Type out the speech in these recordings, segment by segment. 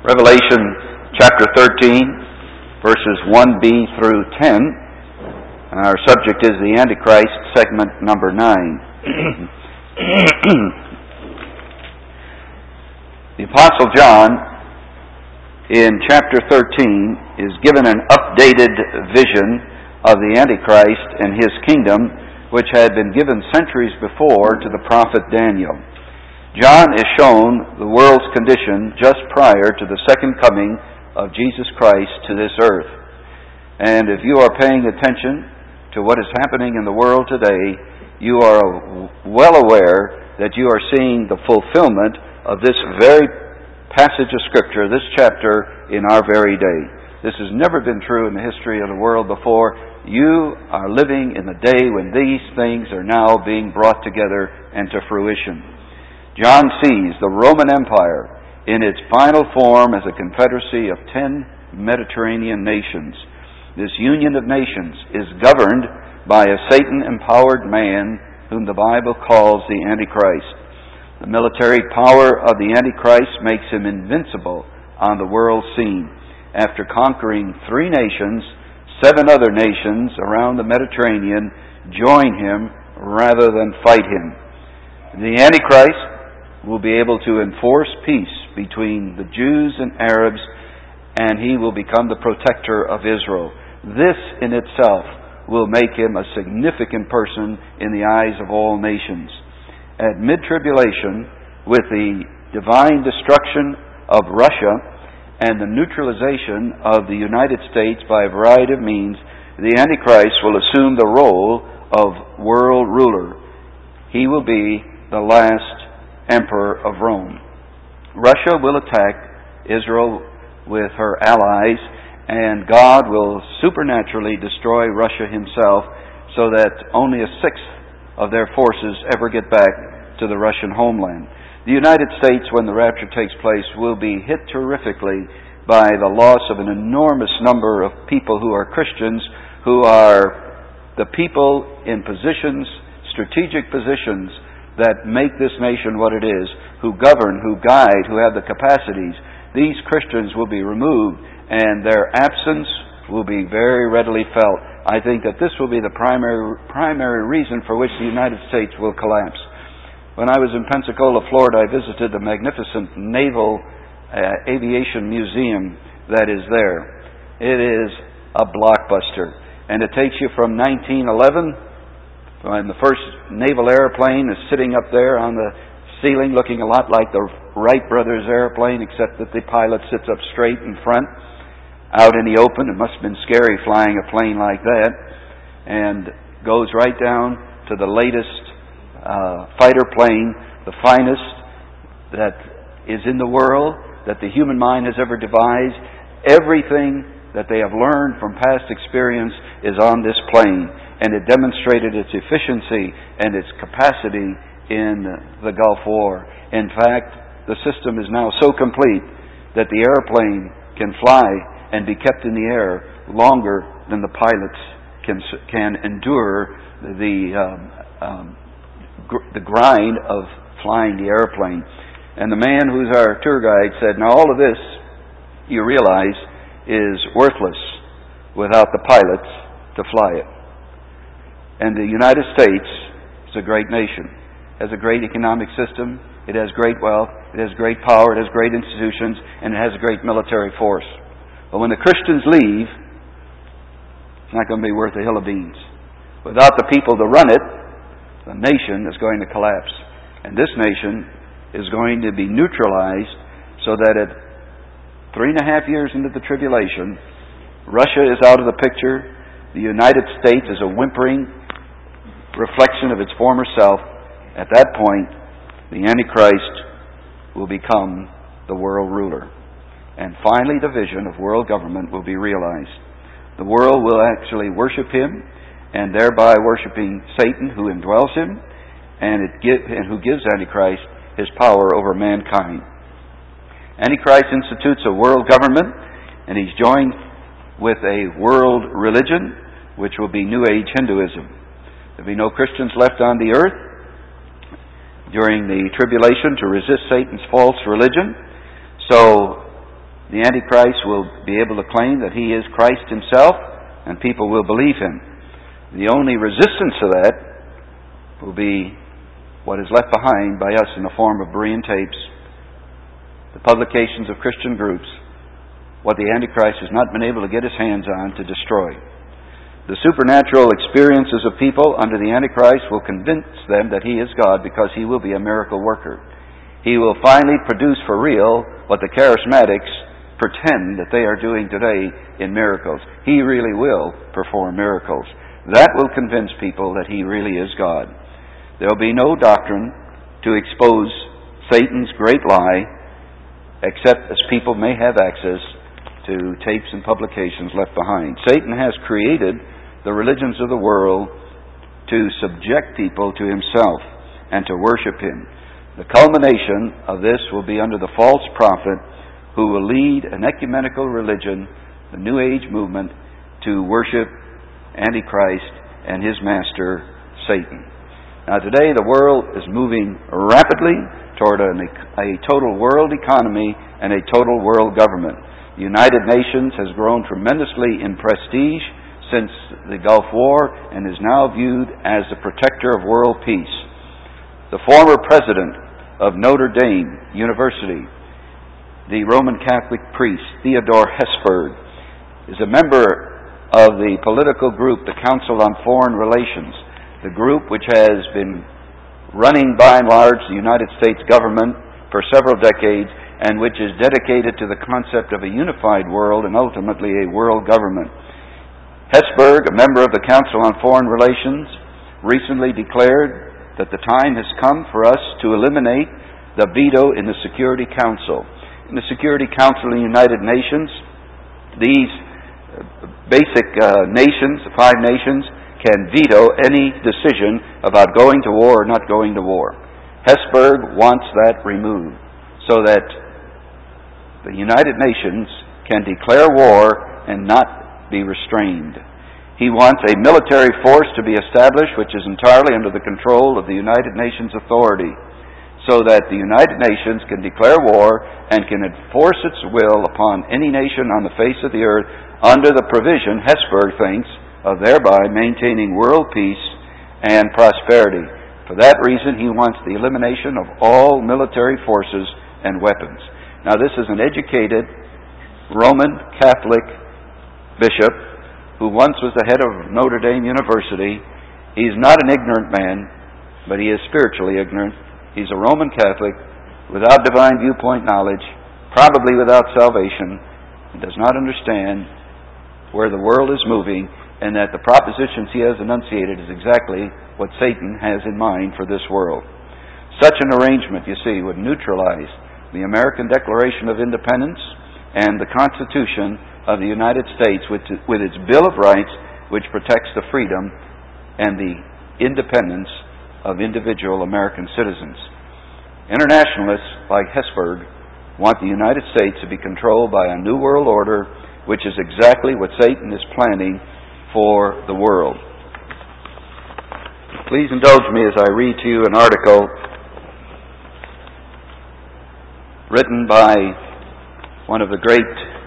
Revelation chapter 13, verses 1b through 10. And our subject is the Antichrist, segment number 9. The Apostle John, in chapter 13, is given an updated vision of the Antichrist and his kingdom, which had been given centuries before to the prophet Daniel. John is shown the world's condition just prior to the second coming of Jesus Christ to this earth. And if you are paying attention to what is happening in the world today, you are well aware that you are seeing the fulfillment of this very passage of Scripture, this chapter, in our very day. This has never been true in the history of the world before. You are living in the day when these things are now being brought together and to fruition. John sees the Roman Empire in its final form as a confederacy of 10 Mediterranean nations. This union of nations is governed by a Satan-empowered man whom the Bible calls the Antichrist. The military power of the Antichrist makes him invincible on the world scene. After conquering 3 nations, 7 other nations around the Mediterranean join him rather than fight him. The Antichrist will be able to enforce peace between the Jews and Arabs, and he will become the protector of Israel. This in itself will make him a significant person in the eyes of all nations. At mid-tribulation, with the divine destruction of Russia and the neutralization of the United States by a variety of means, the Antichrist will assume the role of world ruler. He will be the last emperor of Rome. Russia will attack Israel with her allies, and God will supernaturally destroy Russia himself so that only a sixth of their forces ever get back to the Russian homeland. The United States, when the rapture takes place, will be hit terrifically by the loss of an enormous number of people who are Christians, who are the people in positions, strategic positions, that make this nation what it is, who govern, who guide, who have the capacities. These Christians will be removed, and their absence will be very readily felt. I think that this will be the primary reason for which the United States will collapse. When I was in Pensacola, Florida, I visited the magnificent Naval Aviation Museum that is there. It is a blockbuster, and it takes you from 1911, when the first naval airplane is sitting up there on the ceiling looking a lot like the Wright brothers airplane, except that the pilot sits up straight in front, out in the open. It must have been scary flying a plane like that. And goes right down to the latest fighter plane, the finest that is in the world, that the human mind has ever devised. Everything that they have learned from past experience is on this plane. And it demonstrated its efficiency and its capacity in the Gulf War. In fact, the system is now so complete that the airplane can fly and be kept in the air longer than the pilots can endure the grind of flying the airplane. And the man who's our tour guide said, now all of this, you realize, is worthless without the pilots to fly it. And the United States is a great nation, has a great economic system, it has great wealth, it has great power, it has great institutions, and it has a great military force. But when the Christians leave, it's not going to be worth a hill of beans. Without the people to run it, the nation is going to collapse. And this nation is going to be neutralized so that at 3.5 years into the tribulation, Russia is out of the picture. The United States is a whimpering reflection of its former self. At that point, the Antichrist will become the world ruler. And finally, the vision of world government will be realized. The world will actually worship him, and thereby worshiping Satan, who indwells him, and who gives Antichrist his power over mankind. Antichrist institutes a world government, and he's joined with a world religion, which will be New Age Hinduism. There'll be no Christians left on the earth during the tribulation to resist Satan's false religion. So The Antichrist will be able to claim that he is Christ himself, and people will believe him. The only resistance to that will be what is left behind by us in the form of Berean tapes, the publications of Christian groups, what the Antichrist has not been able to get his hands on to destroy. The supernatural experiences of people under the Antichrist will convince them that he is God, because he will be a miracle worker. He will finally produce for real what the charismatics pretend that they are doing today in miracles. He really will perform miracles. That will convince people that he really is God. There will be no doctrine to expose Satan's great lie, except as people may have access to tapes and publications left behind. Satan has created the religions of the world to subject people to himself and to worship him. The culmination of this will be under the false prophet, who will lead an ecumenical religion, the New Age movement, to worship Antichrist and his master, Satan. Now today the world is moving rapidly toward a total world economy and a total world government. The United Nations has grown tremendously in prestige since the Gulf War and is now viewed as the protector of world peace. The former president of Notre Dame University, the Roman Catholic priest Theodore Hesburgh, is a member of the political group, the Council on Foreign Relations, the group which has been running by and large the United States government for several decades, and which is dedicated to the concept of a unified world and ultimately a world government. Hesburgh, a member of the Council on Foreign Relations, recently declared that the time has come for us to eliminate the veto in the Security Council. In the Security Council of the United Nations, these basic nations, the 5 nations, can veto any decision about going to war or not going to war. Hesburgh wants that removed so that the United Nations can declare war and not be restrained. He wants a military force to be established which is entirely under the control of the United Nations authority, so that the United Nations can declare war and can enforce its will upon any nation on the face of the earth under the provision, Hesburgh thinks, of thereby maintaining world peace and prosperity. For that reason, he wants the elimination of all military forces and weapons. Now, this is an educated Roman Catholic bishop who once was the head of Notre Dame University. He's not an ignorant man, but he is spiritually ignorant. He's a Roman Catholic without divine viewpoint knowledge, probably without salvation, and does not understand where the world is moving, and that the propositions he has enunciated is exactly what Satan has in mind for this world. Such an arrangement, you see, would neutralize the American Declaration of Independence and the Constitution of the United States with its Bill of Rights, which protects the freedom and the independence of individual American citizens. Internationalists like Hesburgh want the United States to be controlled by a new world order, which is exactly what Satan is planning for the world. Please indulge me as I read to you an article written by one of the great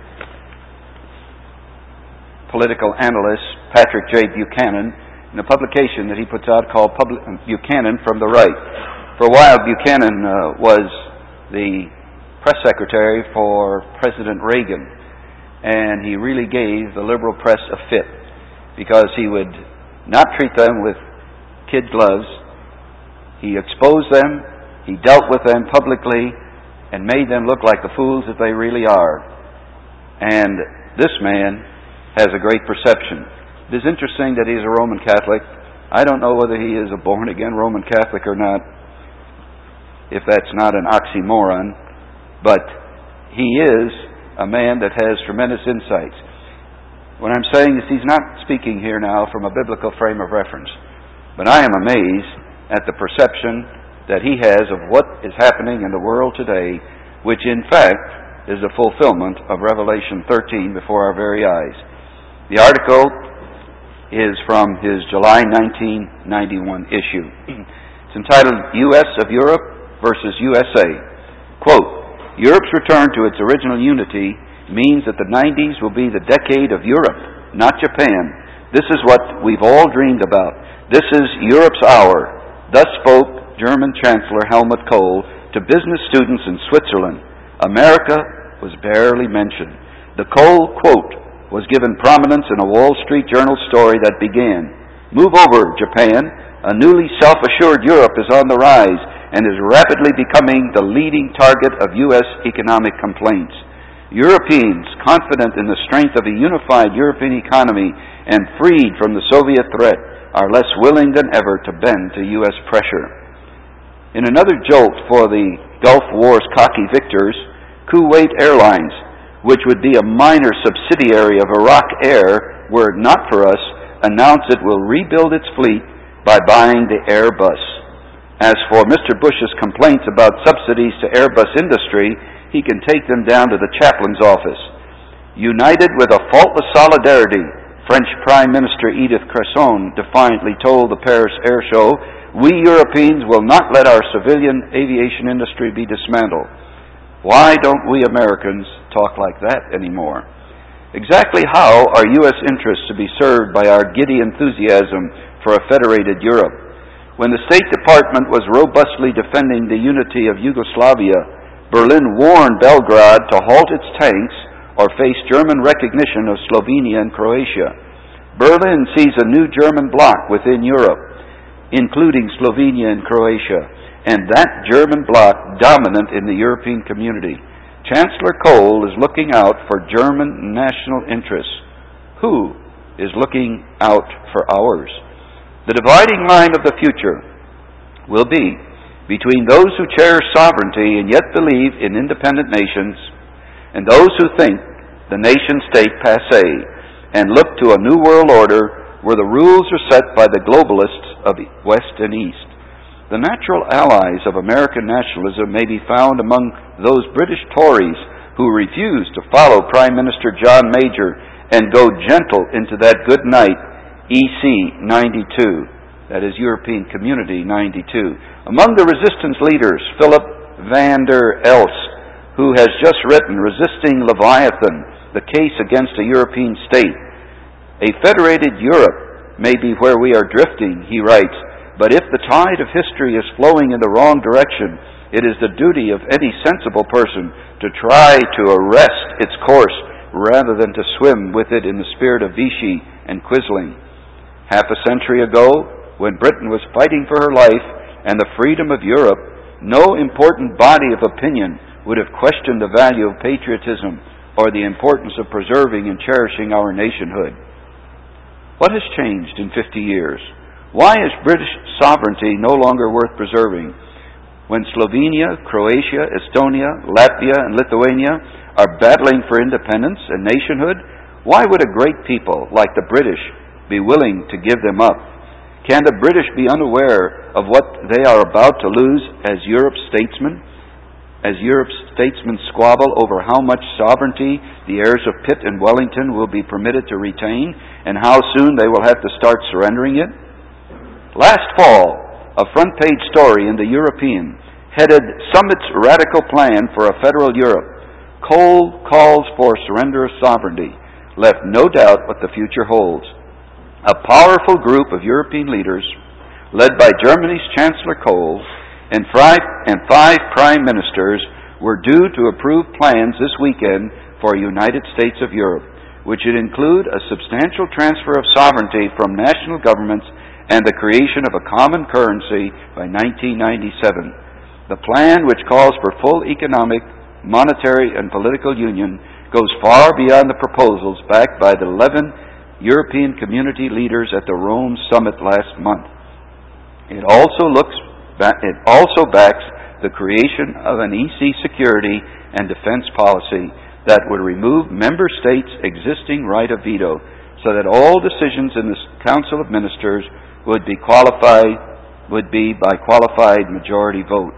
political analysts, Patrick J. Buchanan, in a publication that he puts out called Buchanan from the Right. For a while, Buchanan was the press secretary for President Reagan, and he really gave the liberal press a fit, because he would not treat them with kid gloves. He exposed them, he dealt with them publicly, and made them look like the fools that they really are. And this man has a great perception. It is interesting that he's a Roman Catholic. I don't know whether he is a born-again Roman Catholic or not, if that's not an oxymoron, but he is a man that has tremendous insights. What I'm saying is he's not speaking here now from a biblical frame of reference, but I am amazed at the perception that he has of what is happening in the world today, which in fact is a fulfillment of Revelation 13 before our very eyes. The article is from his July 1991 issue. It's entitled U.S. of Europe versus USA. Quote, Europe's return to its original unity means that the 90s will be the decade of Europe, not Japan. This is what we've all dreamed about. This is Europe's hour. Thus spoke German Chancellor Helmut Kohl to business students in Switzerland. America was barely mentioned. The Kohl quote was given prominence in a Wall Street Journal story that began, "Move over, Japan. A newly self-assured Europe is on the rise and is rapidly becoming the leading target of U.S. economic complaints. Europeans, confident in the strength of a unified European economy and freed from the Soviet threat, are less willing than ever to bend to U.S. pressure." In another jolt for the Gulf War's cocky victors, Kuwait Airlines, which would be a minor subsidiary of Iraq Air were it not for us, announced it will rebuild its fleet by buying the Airbus. As for Mr. Bush's complaints about subsidies to Airbus industry, he can take them down to the chaplain's office. United with a faultless solidarity, French Prime Minister Edith Cresson defiantly told the Paris Air Show, "We Europeans will not let our civilian aviation industry be dismantled." Why don't we Americans talk like that anymore? Exactly how are U.S. interests to be served by our giddy enthusiasm for a federated Europe? When the State Department was robustly defending the unity of Yugoslavia, Berlin warned Belgrade to halt its tanks or face German recognition of Slovenia and Croatia. Berlin sees a new German bloc within Europe, including Slovenia and Croatia, and that German bloc dominant in the European community. Chancellor Kohl is looking out for German national interests. Who is looking out for ours? The dividing line of the future will be between those who cherish sovereignty and yet believe in independent nations, and those who think the nation-state passé and look to a new world order where the rules are set by the globalists of West and East. The natural allies of American nationalism may be found among those British Tories who refuse to follow Prime Minister John Major and go gentle into that good night EC 92, that is European Community 92. Among the resistance leaders, Philip van der Elst, who has just written Resisting Leviathan, the case against a European state. A federated Europe may be where we are drifting, he writes, but if the tide of history is flowing in the wrong direction, it is the duty of any sensible person to try to arrest its course rather than to swim with it in the spirit of Vichy and Quisling. Half a century ago, when Britain was fighting for her life and the freedom of Europe, no important body of opinion would have questioned the value of patriotism or the importance of preserving and cherishing our nationhood. What has changed in 50 years? Why is British sovereignty no longer worth preserving? When Slovenia, Croatia, Estonia, Latvia, and Lithuania are battling for independence and nationhood, why would a great people like the British be willing to give them up? Can the British be unaware of what they are about to lose as Europe's statesmen? As Europe's statesmen squabble over how much sovereignty the heirs of Pitt and Wellington will be permitted to retain and how soon they will have to start surrendering it? Last fall, a front-page story in the European headed Summit's Radical Plan for a Federal Europe. Kohl calls for surrender of sovereignty, left no doubt what the future holds. A powerful group of European leaders, led by Germany's Chancellor Kohl, and five prime ministers were due to approve plans this weekend for a United States of Europe, which would include a substantial transfer of sovereignty from national governments and the creation of a common currency by 1997. The plan, which calls for full economic, monetary, and political union, goes far beyond the proposals backed by the 11 European community leaders at the Rome summit last month. It also backs the creation of an EC security and defense policy that would remove member states' existing right of veto so that all decisions in the Council of Ministers would be by qualified majority vote.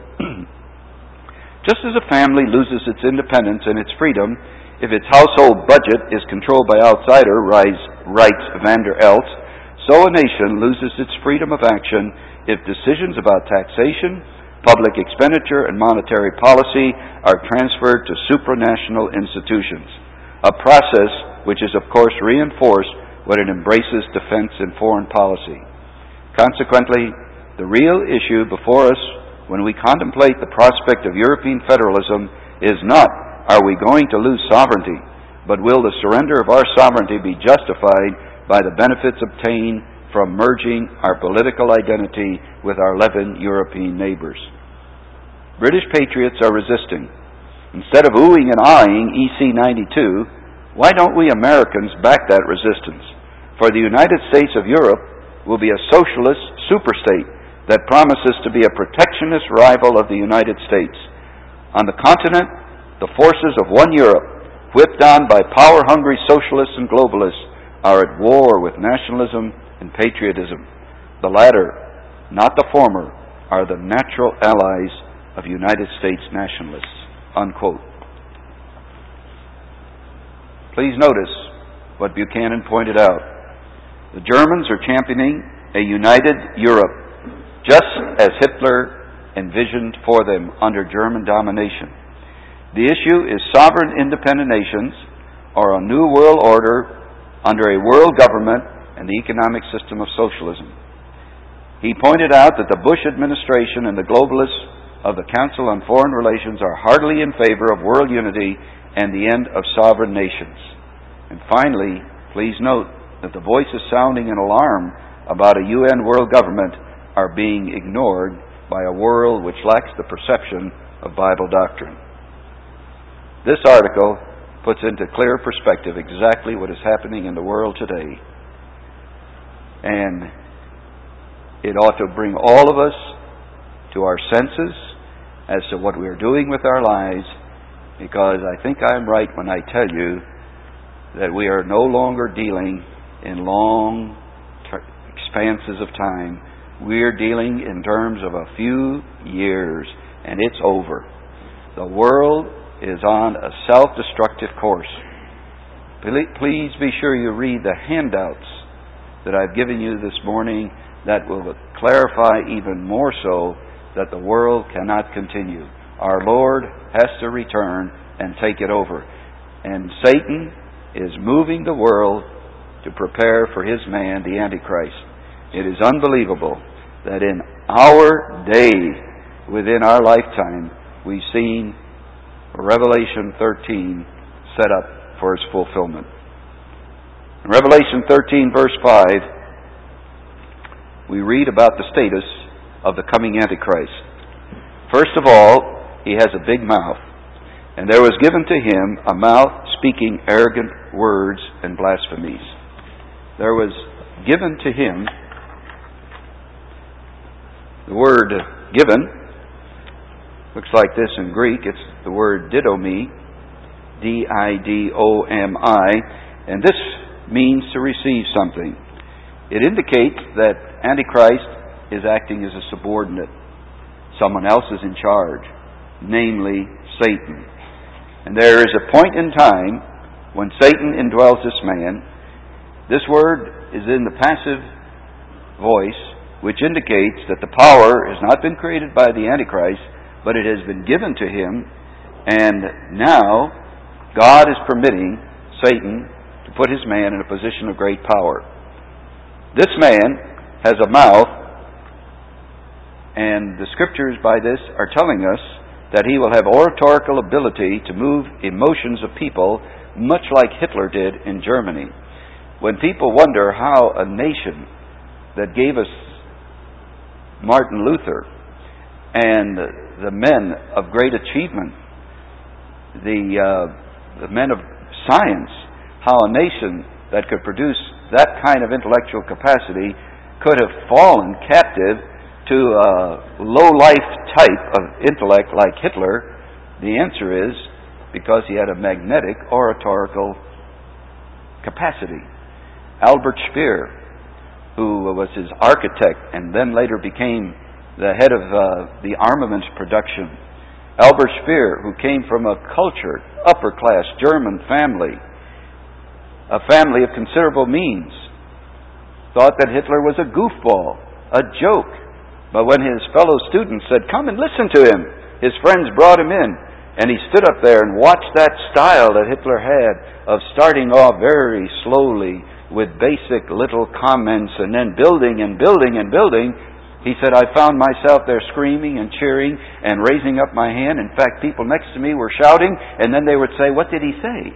Just as a family loses its independence and its freedom if its household budget is controlled by outsider, writes van der Elst, so a nation loses its freedom of action if decisions about taxation, public expenditure, and monetary policy are transferred to supranational institutions. a process which is of course reinforced when it embraces defense and foreign policy. Consequently, the real issue before us when we contemplate the prospect of European federalism is not, are we going to lose sovereignty, but will the surrender of our sovereignty be justified by the benefits obtained from merging our political identity with our 11 European neighbors? British patriots are resisting. Instead of oohing and eyeing EC 92, why don't we Americans back that resistance? For the United States of Europe will be a socialist superstate that promises to be a protectionist rival of the United States. On the continent, the forces of one Europe, whipped on by power-hungry socialists and globalists, are at war with nationalism and patriotism. The latter, not the former, are the natural allies of United States nationalists." Unquote. Please notice what Buchanan pointed out. The Germans are championing a united Europe, just as Hitler envisioned for them under German domination. The issue is sovereign independent nations or a new world order under a world government and the economic system of socialism. He pointed out that the Bush administration and the globalists of the Council on Foreign Relations are heartily in favor of world unity and the end of sovereign nations. And finally, please note that the voices sounding an alarm about a UN world government are being ignored by a world which lacks the perception of Bible doctrine. This article puts into clear perspective exactly what is happening in the world today. And it ought to bring all of us to our senses as to what we are doing with our lives, because I think I'm right when I tell you that we are no longer dealing in long expanses of time. We are dealing in terms of a few years, and it's over. The world is on a self-destructive course. Please be sure you read the handouts that I've given you this morning that will clarify even more so that the world cannot continue. Our Lord has to return and take it over. And Satan is moving the world to prepare for his man, the Antichrist. It is unbelievable that in our day, within our lifetime, we've seen Revelation 13 set up for its fulfillment. In Revelation 13, verse 5, we read about the status of the coming Antichrist. First of all, he has a big mouth, and there was given to him a mouth speaking arrogant words and blasphemies. There was given to him, the word given looks like this in Greek. It's the word didomi, D-I-D-O-M-I, and this means to receive something. It indicates that Antichrist is acting as a subordinate. Someone else is in charge, namely Satan. And there is a point in time when Satan indwells this man. This word is in the passive voice, which indicates that the power has not been created by the Antichrist, but it has been given to him, and now God is permitting Satan to put his man in a position of great power. This man has a mouth, and the scriptures by this are telling us that he will have oratorical ability to move emotions of people, much like Hitler did in Germany. When people wonder how a nation that gave us Martin Luther and the men of great achievement, the men of science, how a nation that could produce that kind of intellectual capacity could have fallen captive to a low-life type of intellect like Hitler. The answer is because he had a magnetic oratorical capacity. Albert Speer, who was his architect and then later became the head of the armaments production. Albert Speer, who came from a cultured, upper-class German family, a family of considerable means, thought that Hitler was a goofball, a joke. But when his fellow students said, "Come and listen to him," his friends brought him in, And he stood up there and watched that style that Hitler had of starting off very slowly with basic little comments and then building and building and building. He said, I found myself there screaming and cheering and raising up my hand. In fact, people next to me were shouting, and then they would say, what did he say?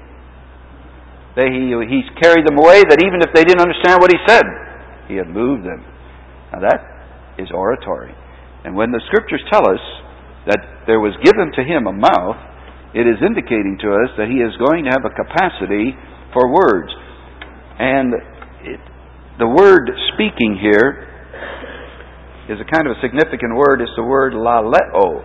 He carried them away that even if they didn't understand what he said, he had moved them. Now that is oratory. And when the Scriptures tell us that there was given to him a mouth, it is indicating to us that he is going to have a capacity for words. And the word speaking here is a kind of a significant word. It's the word laleo.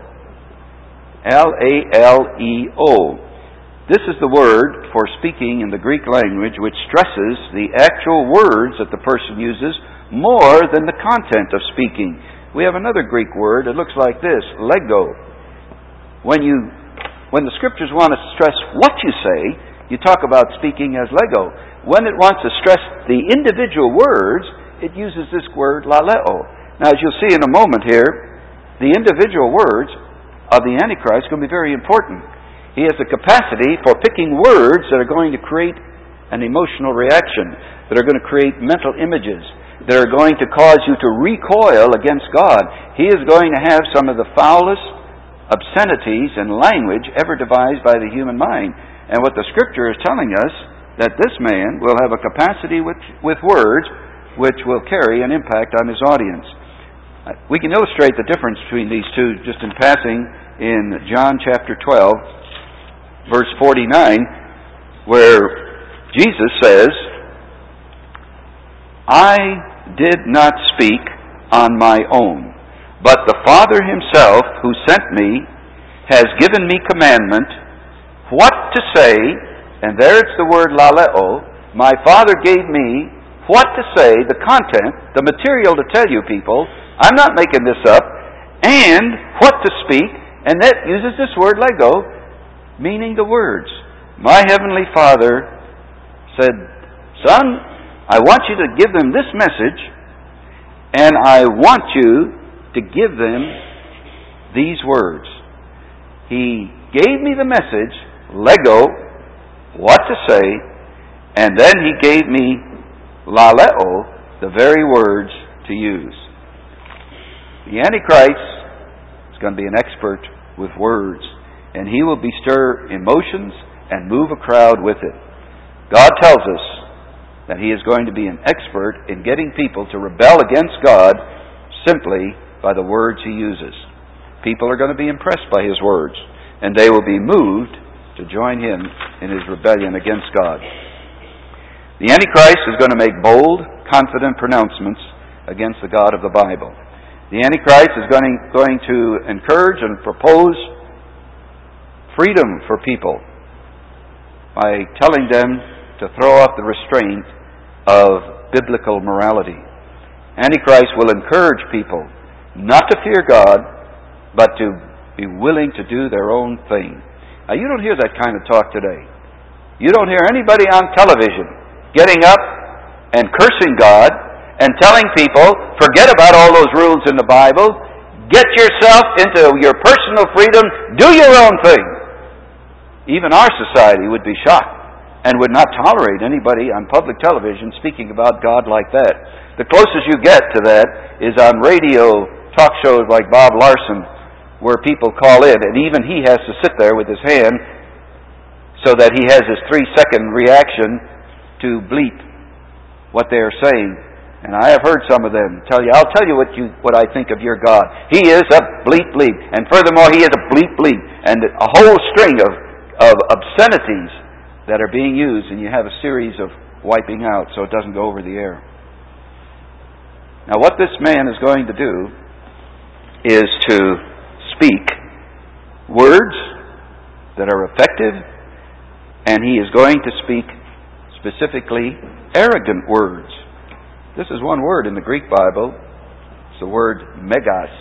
L-A-L-E-O. This is the word for speaking in the Greek language, which stresses the actual words that the person uses more than the content of speaking. We have another Greek word. It looks like this, lego. When the Scriptures want to stress what you say, you talk about speaking as lego. When it wants to stress the individual words, it uses this word laleo. Now, as you'll see in a moment here, the individual words of the Antichrist are going to be very important. He has the capacity for picking words that are going to create an emotional reaction, that are going to create mental images, that are going to cause you to recoil against God. He is going to have some of the foulest obscenities and language ever devised by the human mind. And what the Scripture is telling us, that this man will have a capacity with words which will carry an impact on his audience. We can illustrate the difference between these two just in passing in John chapter 12, verse 49, where Jesus says, I did not speak on my own, but the Father himself who sent me has given me commandment what to say, and there it's the word laleo. My Father gave me what to say, the content, the material to tell you people. I'm not making this up. And what to speak, and that uses this word lego, meaning the words. My Heavenly Father said, Son, I want you to give them this message, and I want you to give them these words. He gave me the message, lego, what to say, and then he gave me laleo, the very words to use. The Antichrist is going to be an expert with words, and he will bestir emotions and move a crowd with it. God tells us that he is going to be an expert in getting people to rebel against God simply by the words he uses. People are going to be impressed by his words, and they will be moved to join him in his rebellion against God. The Antichrist is going to make bold, confident pronouncements against the God of the Bible. The Antichrist is going to encourage and propose freedom for people by telling them to throw off the restraint of biblical morality. Antichrist will encourage people not to fear God, but to be willing to do their own thing. Now, you don't hear that kind of talk today. You don't hear anybody on television getting up and cursing God and telling people, forget about all those rules in the Bible, get yourself into your personal freedom, do your own thing. Even our society would be shocked and would not tolerate anybody on public television speaking about God like that. The closest you get to that is on radio talk shows like Bob Larson, where people call in, and even he has to sit there with his hand so that he has his 3-second reaction to bleep what they are saying. And I have heard some of them tell you, I'll tell you what I think of your God. He is a bleep bleep. And furthermore, he is a bleep bleep. And a whole string of obscenities that are being used, and you have a series of wiping out so it doesn't go over the air. Now, what this man is going to do is to speak words that are effective, and he is going to speak specifically arrogant words. This is one word in the Greek Bible. It's the word megas.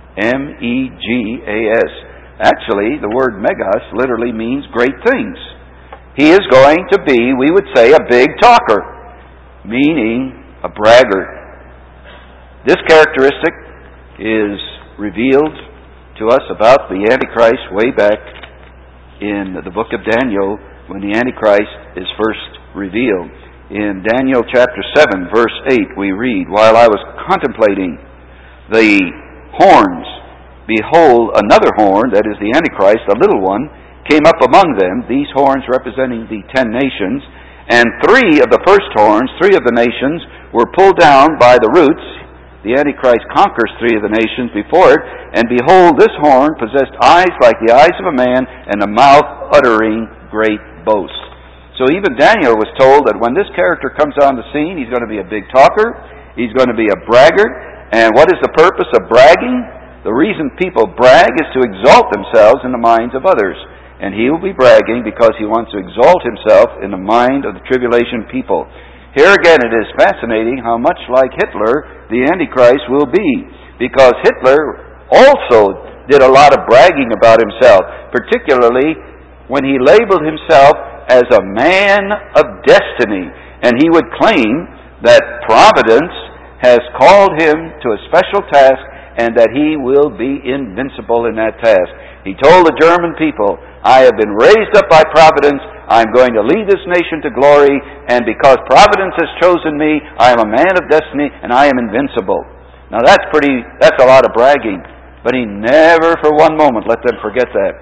M-E-G-A-S. Actually, the word megas literally means great things. He is going to be, we would say, a big talker, meaning a braggart. This characteristic is revealed to us about the Antichrist way back in the book of Daniel when the Antichrist is first revealed. In Daniel chapter 7, verse 8, we read, "While I was contemplating the horns, behold, another horn," that is the Antichrist, a little one, "came up among them," these horns representing the 10 nations, "and 3 of the first horns, 3 of the nations, were pulled down by the roots." The Antichrist conquers 3 of the nations before it, "and behold, this horn possessed eyes like the eyes of a man, and a mouth uttering great boasts." So even Daniel was told that when this character comes on the scene, he's going to be a big talker, he's going to be a braggart, and what is the purpose of bragging? The reason people brag is to exalt themselves in the minds of others. And he will be bragging because he wants to exalt himself in the mind of the tribulation people. Here again it is fascinating how much like Hitler the Antichrist will be, because Hitler also did a lot of bragging about himself, particularly when he labeled himself as a man of destiny, and he would claim that providence has called him to a special task and that he will be invincible in that task. He told the German people, "I have been raised up by providence, I'm going to lead this nation to glory, and because providence has chosen me, I am a man of destiny, and I am invincible." Now that's a lot of bragging, but he never for one moment let them forget that.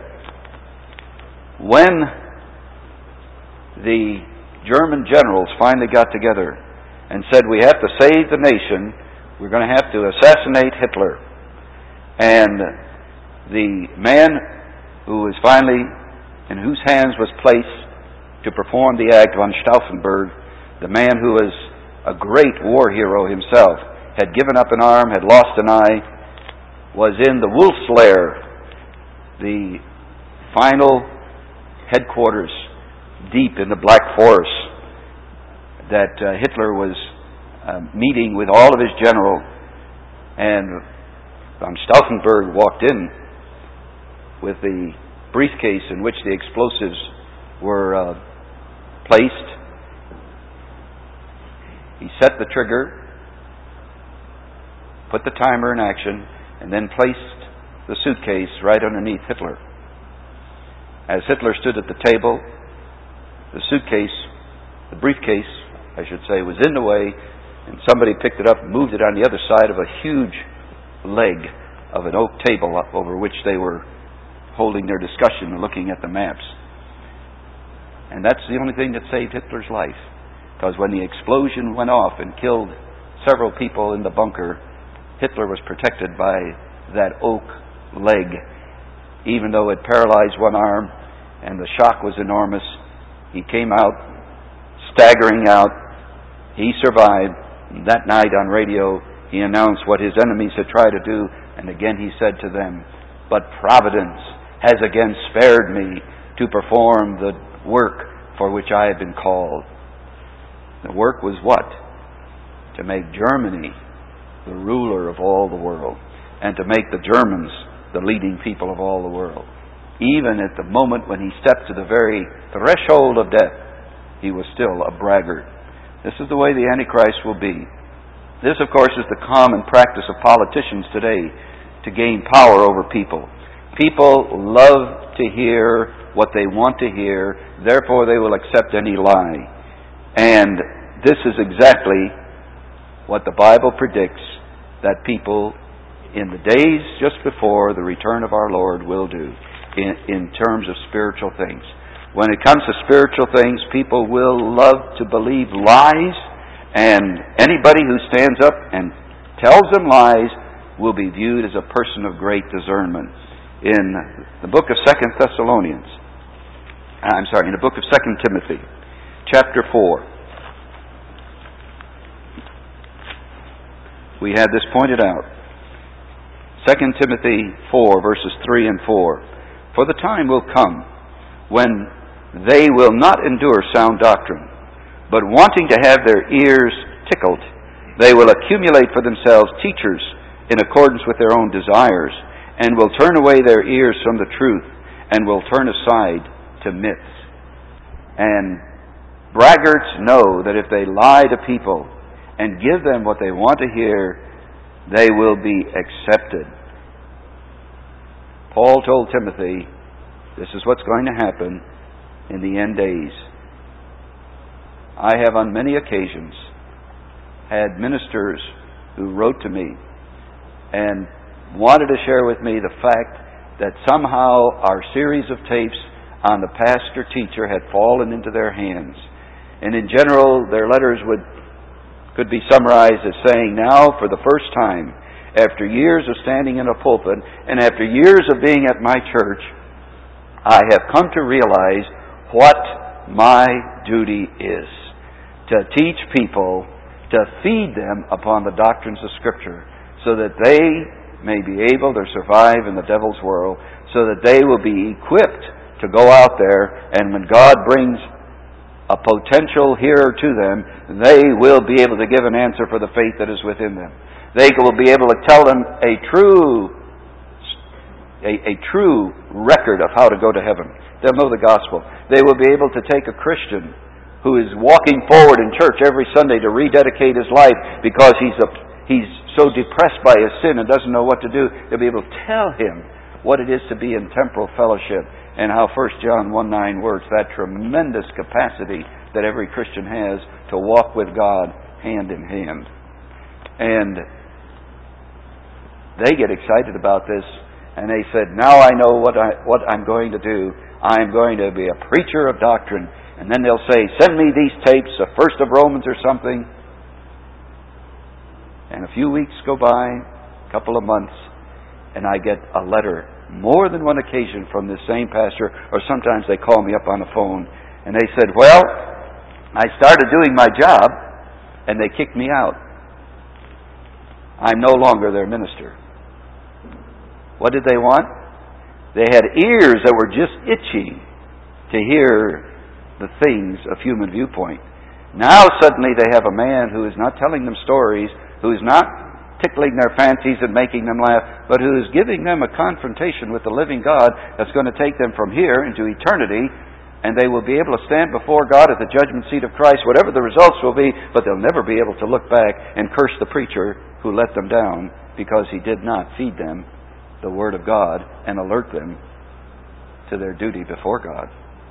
When the German generals finally got together and said, "We have to save the nation, we're going to have to assassinate Hitler," and the man who was finally, in whose hands was placed to perform the act, von Stauffenberg, the man who was a great war hero himself, had given up an arm, had lost an eye, was in the Wolf's Lair, the final headquarters deep in the Black Forest, that Hitler was meeting with all of his general, and von Stauffenberg walked in with the briefcase in which the explosives were placed. He set the trigger, put the timer in action, and then placed the suitcase right underneath Hitler. As Hitler stood at the table, the suitcase, the briefcase, I should say, was in the way, and somebody picked it up and moved it on the other side of a huge leg of an oak table over which they were holding their discussion and looking at the maps. And that's the only thing that saved Hitler's life, because when the explosion went off and killed several people in the bunker, Hitler was protected by that oak leg. Even though it paralyzed one arm and the shock was enormous, he came out, staggering out. He survived. That night on radio, he announced what his enemies had tried to do, and again he said to them, "But providence has again spared me to perform the work for which I have been called." The work was what? To make Germany the ruler of all the world, and to make the Germans the leading people of all the world. Even at the moment when he stepped to the very threshold of death, he was still a braggart. This is the way the Antichrist will be. This, of course, is the common practice of politicians today to gain power over people. People love to hear what they want to hear, therefore they will accept any lie. And this is exactly what the Bible predicts that people in the days just before the return of our Lord will do in terms of spiritual things. When it comes to spiritual things, people will love to believe lies, and anybody who stands up and tells them lies will be viewed as a person of great discernment. In the book of in the book of 2 Timothy, chapter 4, we had this pointed out. 2 Timothy 4, verses 3 and 4. "For the time will come when they will not endure sound doctrine, but wanting to have their ears tickled, they will accumulate for themselves teachers in accordance with their own desires, and will turn away their ears from the truth, and will turn aside to myths." And braggarts know that if they lie to people and give them what they want to hear, they will be accepted. Paul told Timothy, This is what's going to happen in the end days. I have on many occasions had ministers who wrote to me and wanted to share with me the fact that somehow our series of tapes on the pastor-teacher had fallen into their hands. And in general, their letters could be summarized as saying, now for the first time, after years of standing in a pulpit and after years of being at my church, I have come to realize what my duty is: to teach people, to feed them upon the doctrines of Scripture, so that they may be able to survive in the devil's world, so that they will be equipped to go out there, and when God brings a potential hearer to them, they will be able to give an answer for the faith that is within them. They will be able to tell them a true record of how to go to heaven. They'll know the gospel. They will be able to take a Christian who is walking forward in church every Sunday to rededicate his life because he's so depressed by his sin and doesn't know what to do. They'll be able to tell him what it is to be in temporal fellowship and how 1 John 1:9 works, that tremendous capacity that every Christian has to walk with God hand in hand. And they get excited about this, and they said, now I know what I'm going to do. I'm going to be a preacher of doctrine. And then they'll say, send me these tapes, the first of Romans or something. And a few weeks go by, a couple of months, and I get a letter, more than one occasion, from this same pastor, or sometimes they call me up on the phone, and they said, well, I started doing my job, and they kicked me out. I'm no longer their minister. What did they want? They had ears that were just itching to hear the things of human viewpoint. Now suddenly they have a man who is not telling them stories, who is not tickling their fancies and making them laugh, but who is giving them a confrontation with the living God that's going to take them from here into eternity, and they will be able to stand before God at the judgment seat of Christ, whatever the results will be, but they'll never be able to look back and curse the preacher who let them down because he did not feed them the Word of God and alert them to their duty before God.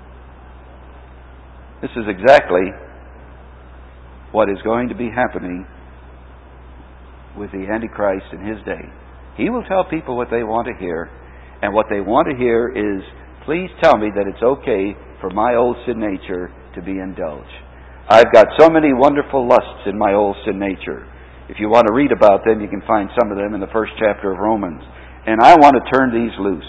This is exactly what is going to be happening with the Antichrist in his day. He will tell people what they want to hear, and what they want to hear is, please tell me that it's okay for my old sin nature to be indulged. I've got so many wonderful lusts in my old sin nature. If you want to read about them, you can find some of them in the first chapter of Romans. And I want to turn these loose.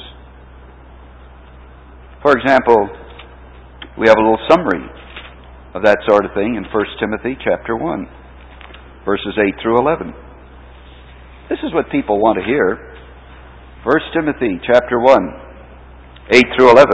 For example, we have a little summary of that sort of thing in 1 Timothy chapter 1, verses 8 through 11. This is what people want to hear. 1 Timothy chapter 1, 8 through 11.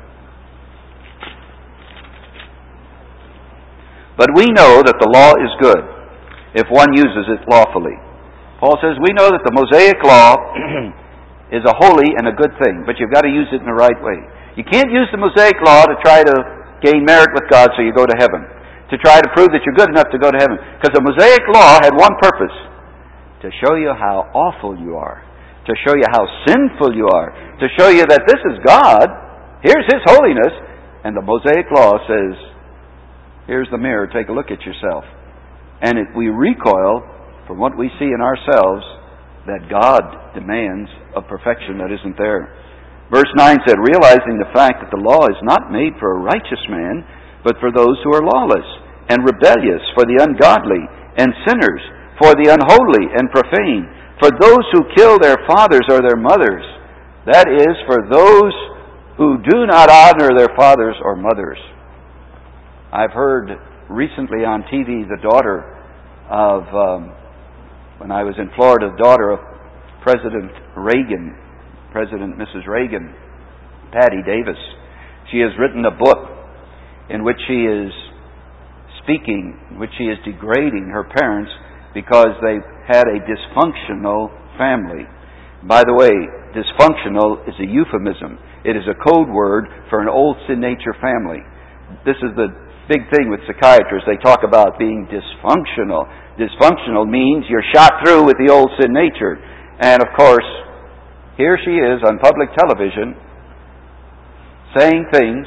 But we know that the law is good if one uses it lawfully. Paul says, we know that the Mosaic law is a holy and a good thing, but you've got to use it in the right way. You can't use the Mosaic law to try to gain merit with God so you go to heaven, to try to prove that you're good enough to go to heaven. Because the Mosaic law had one purpose: to show you how awful you are, to show you how sinful you are, to show you that this is God, here's His holiness, and the Mosaic law says, here's the mirror, take a look at yourself. And we recoil from what we see in ourselves that God demands of perfection that isn't there. Verse 9 said, realizing the fact that the law is not made for a righteous man, but for those who are lawless and rebellious, for the ungodly and sinners, for the unholy and profane, for those who kill their fathers or their mothers, that is, for those who do not honor their fathers or mothers. I've heard recently on TV the daughter of, when I was in Florida, the daughter of President Reagan, President Mrs. Reagan, Patty Davis. She has written a book in which she is speaking, in which she is degrading her parents because they had a dysfunctional family. By the way, dysfunctional is a euphemism. It is a code word for an old sin nature family. This is the big thing with psychiatrists. They talk about being dysfunctional. Dysfunctional means you're shot through with the old sin nature. And of course, here she is on public television saying things,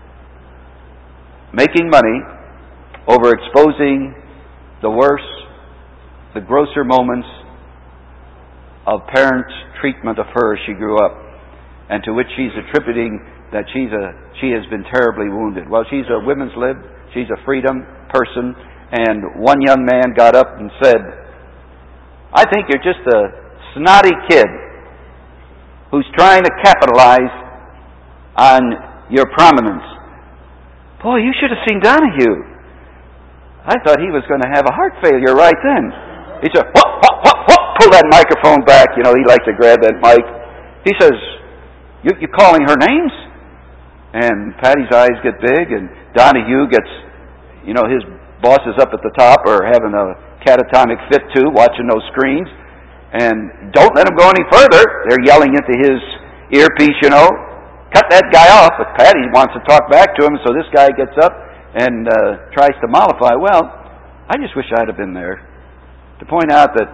making money over exposing the worse, the grosser moments of parents' treatment of her as she grew up, and to which she's attributing that she has been terribly wounded. Well, she's a women's lib, she's a freedom person, and one young man got up and said, "I think you're just a snotty kid who's trying to capitalize on your prominence." Boy, you should have seen Donahue. I thought he was going to have a heart failure right then. He said, pull that microphone back. You know, he liked to grab that mic. He says, you calling her names? And Patty's eyes get big, and Donahue gets, his bosses up at the top are having a catatonic fit too, watching those screens. And don't let him go any further. They're yelling into his earpiece, cut that guy off. But Patty wants to talk back to him, so this guy gets up and tries to mollify. Well, I just wish I'd have been there to point out that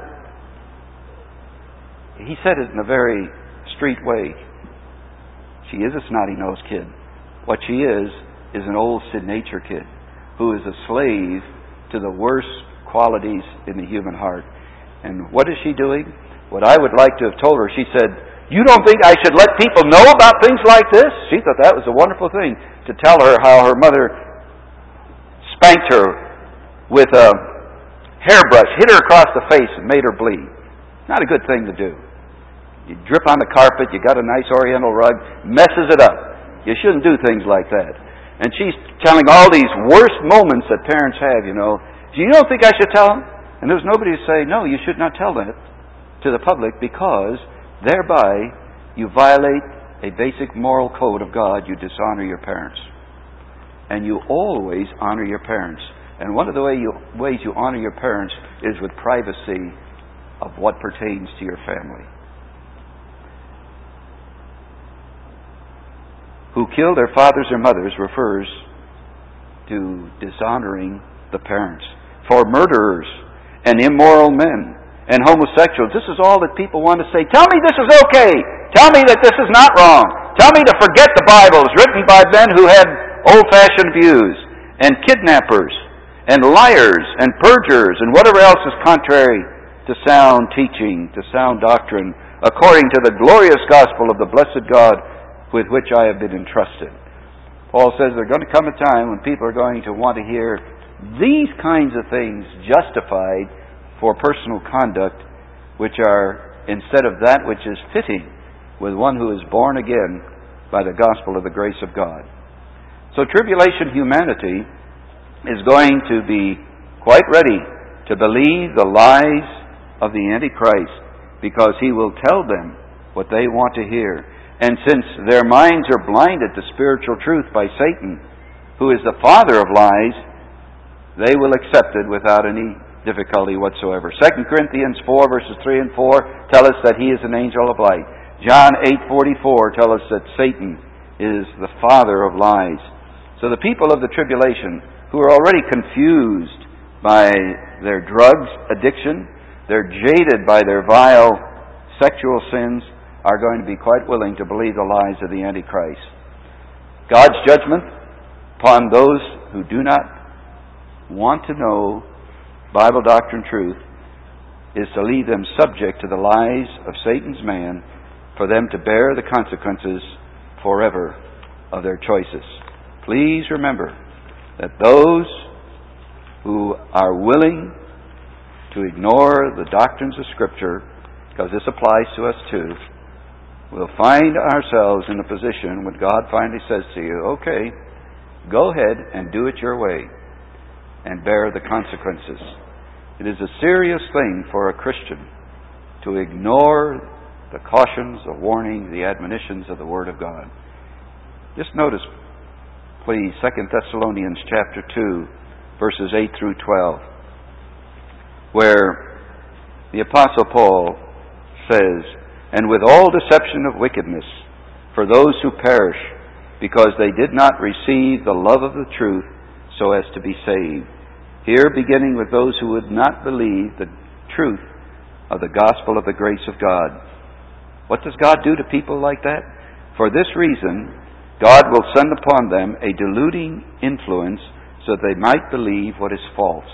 he said it in a very street way. She is a snotty-nosed kid. What she is an old Sid Nature kid who is a slave to the worst qualities in the human heart. And what is she doing? What I would like to have told her, she said, "You don't think I should let people know about things like this?" She thought that was a wonderful thing, to tell her how her mother spanked her with a hairbrush, hit her across the face and made her bleed. Not a good thing to do. You drip on the carpet, you got a nice oriental rug, messes it up. You shouldn't do things like that. And she's telling all these worst moments that parents have, You don't think I should tell them? And there's nobody to say, no, you should not tell that to the public, because thereby you violate a basic moral code of God. You dishonor your parents. And you always honor your parents. And one of the ways you honor your parents is with privacy of what pertains to your family. Who kill their fathers or mothers refers to dishonoring the parents. For murderers and immoral men and homosexuals, this is all that people want to say. Tell me this is okay. Tell me that this is not wrong. Tell me to forget the Bible is written by men who had old-fashioned views, and kidnappers and liars and perjurers and whatever else is contrary to sound teaching, to sound doctrine, according to the glorious gospel of the blessed God with which I have been entrusted. Paul says there's going to come a time when people are going to want to hear these kinds of things justified for personal conduct, which are instead of that which is fitting with one who is born again by the gospel of the grace of God. So tribulation humanity is going to be quite ready to believe the lies of the Antichrist, because he will tell them what they want to hear. And since their minds are blinded to spiritual truth by Satan, who is the father of lies, they will accept it without any difficulty whatsoever. 2 Corinthians 4 verses 3 and 4 tell us that he is an angel of light. John 8:44 tell us that Satan is the father of lies. So the people of the tribulation, who are already confused by their drugs addiction, they're jaded by their vile sexual sins, are going to be quite willing to believe the lies of the Antichrist. God's judgment upon those who do not want to know Bible doctrine truth is to leave them subject to the lies of Satan's man, for them to bear the consequences forever of their choices. Please remember that those who are willing to ignore the doctrines of Scripture, because this applies to us too, will find ourselves in a position when God finally says to you, okay, go ahead and do it your way and bear the consequences. It is a serious thing for a Christian to ignore the cautions, the warning, the admonitions of the Word of God. Just notice, please, 2 Thessalonians chapter 2, verses 8 through 12, where the Apostle Paul says, "And with all deception of wickedness for those who perish, because they did not receive the love of the truth so as to be saved." Here, beginning with those who would not believe the truth of the gospel of the grace of God. What does God do to people like that? For this reason, God will send upon them a deluding influence so that they might believe what is false.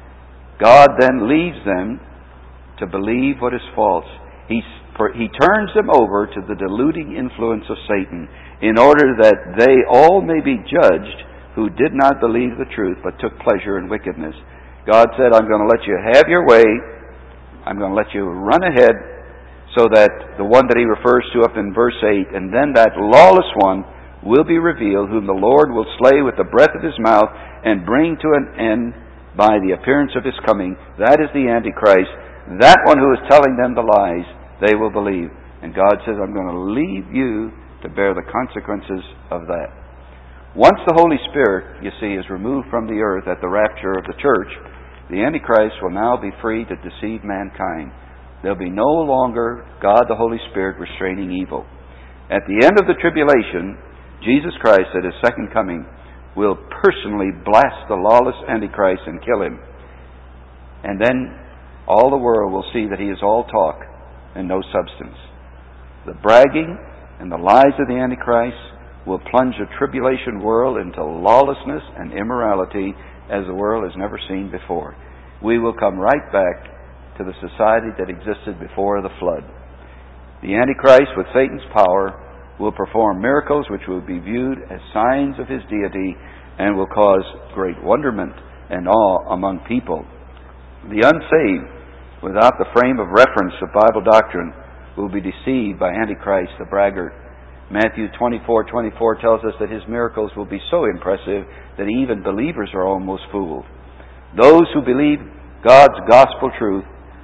God then leads them to believe what is false. He turns them over to the deluding influence of Satan in order that they all may be judged who did not believe the truth but took pleasure in wickedness. God said, I'm going to let you have your way. I'm going to let you run ahead so that the one that He refers to up in verse 8, and then that lawless one will be revealed, whom the Lord will slay with the breath of His mouth and bring to an end by the appearance of His coming. That is the Antichrist. That one who is telling them the lies, they will believe. And God says, I'm going to leave you to bear the consequences of that. Once the Holy Spirit, you see, is removed from the earth at the rapture of the church, the Antichrist will now be free to deceive mankind. There'll be no longer God the Holy Spirit restraining evil. At the end of the tribulation, Jesus Christ at His second coming will personally blast the lawless Antichrist and kill him. And then all the world will see that he is all talk and no substance. The bragging and the lies of the Antichrist will plunge the tribulation world into lawlessness and immorality as the world has never seen before. We will come right back to the society that existed before the flood. The Antichrist, with Satan's power, will perform miracles which will be viewed as signs of his deity and will cause great wonderment and awe among people. The unsaved, without the frame of reference of Bible doctrine, will be deceived by Antichrist the braggart. Matthew 24:24 tells us that his miracles will be so impressive that even believers are almost fooled. Those who believe God's gospel truth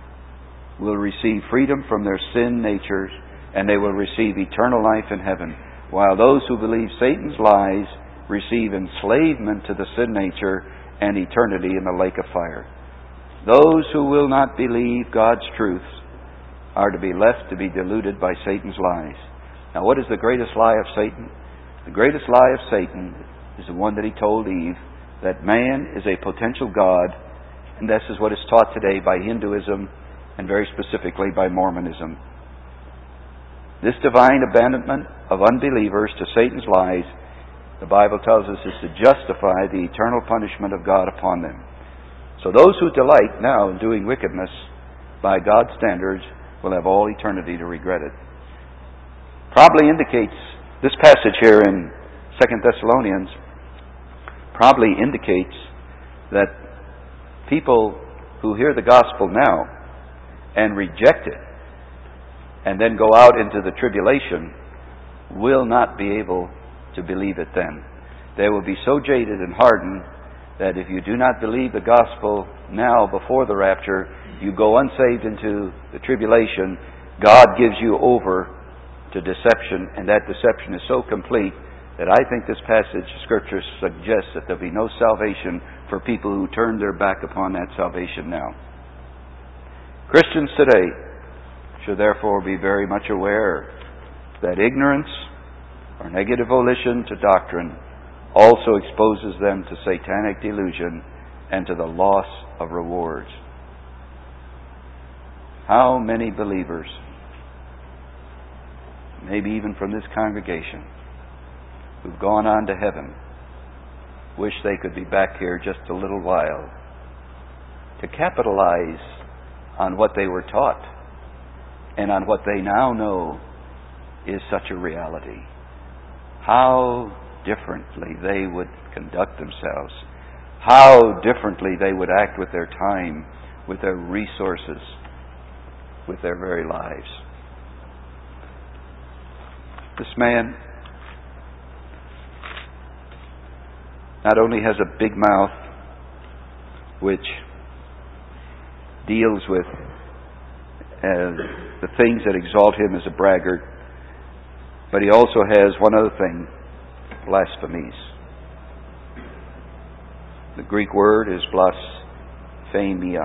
will receive freedom from their sin natures, and they will receive eternal life in heaven, while those who believe Satan's lies receive enslavement to the sin nature and eternity in the lake of fire. Those who will not believe God's truths are to be left to be deluded by Satan's lies. Now, what is the greatest lie of Satan? The greatest lie of Satan is the one that he told Eve, that man is a potential God, and this is what is taught today by Hinduism and very specifically by Mormonism. This divine abandonment of unbelievers to Satan's lies, the Bible tells us, is to justify the eternal punishment of God upon them. So those who delight now in doing wickedness by God's standards will have all eternity to regret it. Probably indicates, this passage here in 2 Thessalonians probably indicates that people who hear the gospel now and reject it and then go out into the tribulation will not be able to believe it then. They will be so jaded and hardened that if you do not believe the gospel now before the rapture, you go unsaved into the tribulation, God gives you over to deception, and that deception is so complete that I think this passage of Scripture suggests that there'll be no salvation for people who turn their back upon that salvation now. Christians today should therefore be very much aware that ignorance or negative volition to doctrine also exposes them to satanic delusion and to the loss of rewards. How many believers, maybe even from this congregation, who've gone on to heaven, wish they could be back here just a little while to capitalize on what they were taught and on what they now know is such a reality. How differently they would conduct themselves. How differently they would act with their time, with their resources, with their very lives. This man not only has a big mouth which deals with the things that exalt him as a braggart, but he also has one other thing: blasphemies. The Greek word is blasphemia.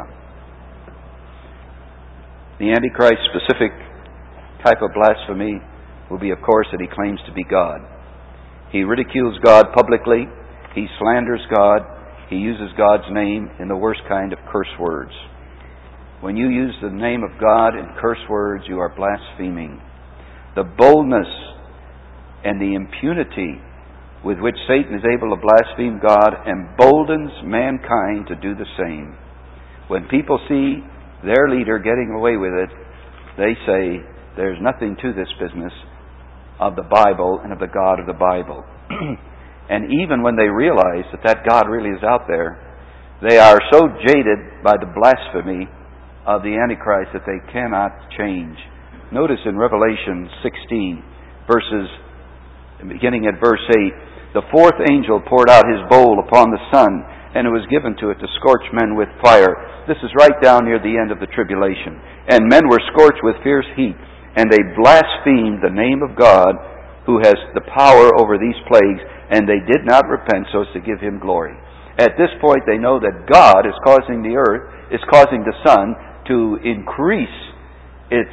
The Antichrist's specific type of blasphemy will be, of course, that he claims to be God. He ridicules God publicly. He slanders God. He uses God's name in the worst kind of curse words. When you use the name of God in curse words, you are blaspheming. The boldness and the impunity with which Satan is able to blaspheme God emboldens mankind to do the same. When people see their leader getting away with it, they say, there's nothing to this business of the Bible and of the God of the Bible. And even when they realize that that God really is out there, they are so jaded by the blasphemy of the Antichrist that they cannot change. Notice in Revelation 16, beginning at verse 8, the fourth angel poured out his bowl upon the sun, and it was given to it to scorch men with fire. This is right down near the end of the tribulation. And men were scorched with fierce heat, and they blasphemed the name of God, who has the power over these plagues, and they did not repent so as to give him glory. At this point, they know that God is causing the earth, is causing the sun to increase its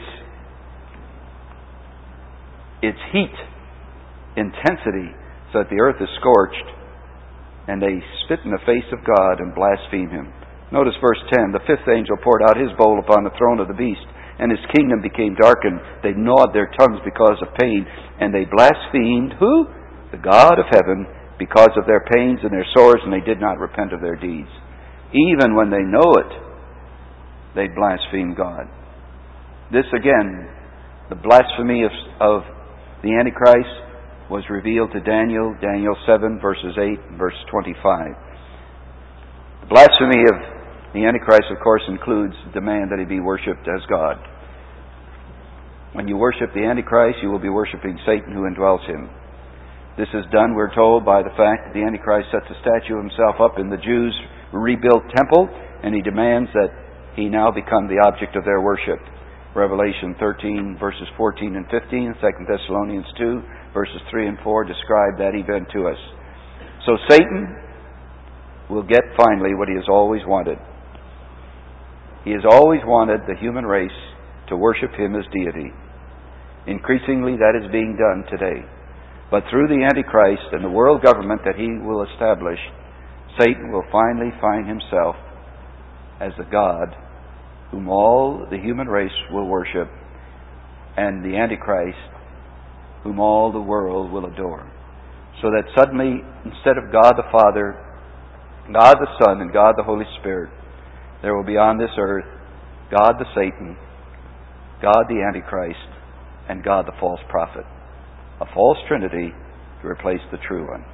heat intensity, so that the earth is scorched, and they spit in the face of God and blaspheme him. Notice verse 10, the fifth angel poured out his bowl upon the throne of the beast, and his kingdom became darkened. They gnawed their tongues because of pain, and they blasphemed who? The God of heaven, because of their pains and their sores, and they did not repent of their deeds. Even when they know it, they blaspheme God. This again, the blasphemy of the Antichrist, was revealed to Daniel 7, verses 8 and verse 25. The blasphemy of the Antichrist, of course, includes the demand that he be worshipped as God. When you worship the Antichrist, you will be worshiping Satan who indwells him. This is done, we're told, by the fact that the Antichrist sets a statue of himself up in the Jews' rebuilt temple, and he demands that he now become the object of their worship. Revelation 13, verses 14 and 15, 2 Thessalonians 2, verses 3 and 4 describe that event to us. So Satan will get finally what he has always wanted. He has always wanted the human race to worship him as deity. Increasingly, that is being done today. But through the Antichrist and the world government that he will establish, Satan will finally find himself as the God whom all the human race will worship, and the Antichrist whom all the world will adore. So that suddenly, instead of God the Father, God the Son, and God the Holy Spirit, there will be on this earth God the Satan, God the Antichrist, and God the false prophet. A false trinity to replace the true one.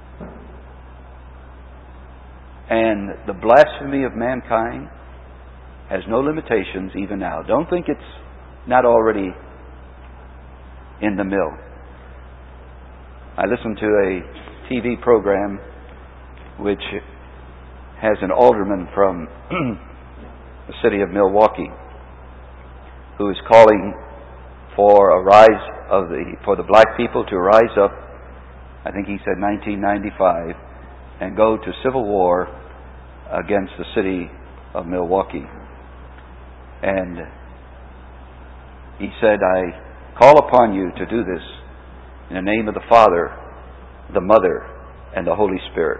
And the blasphemy of mankind has no limitations even now. Don't think it's not already in the mill. I listened to a TV program which has an alderman from the city of Milwaukee who is calling for a rise for the black people to rise up, I think he said 1995, and go to civil war against the city of Milwaukee. And he said, I call upon you to do this in the name of the Father, the Mother, and the Holy Spirit.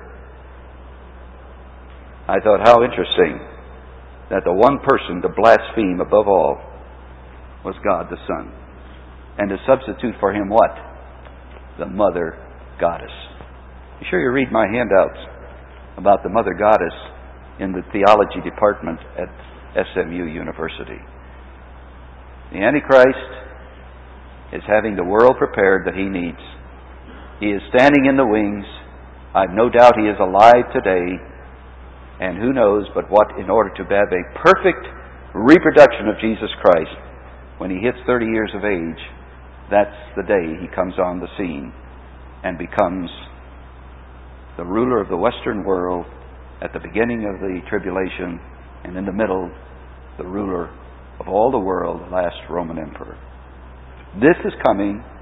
I thought, how interesting that the one person to blaspheme above all was God the Son. And to substitute for him what? The Mother Goddess. Be sure you read my handouts about the Mother Goddess in the theology department at SMU University. The Antichrist is having the world prepared that he needs. He is standing in the wings. I've no doubt he is alive today. And who knows but what, in order to have a perfect reproduction of Jesus Christ, when he hits 30 years of age, that's the day he comes on the scene and becomes the ruler of the Western world at the beginning of the tribulation, and in the middle, the ruler of all the world, the last Roman emperor. This is coming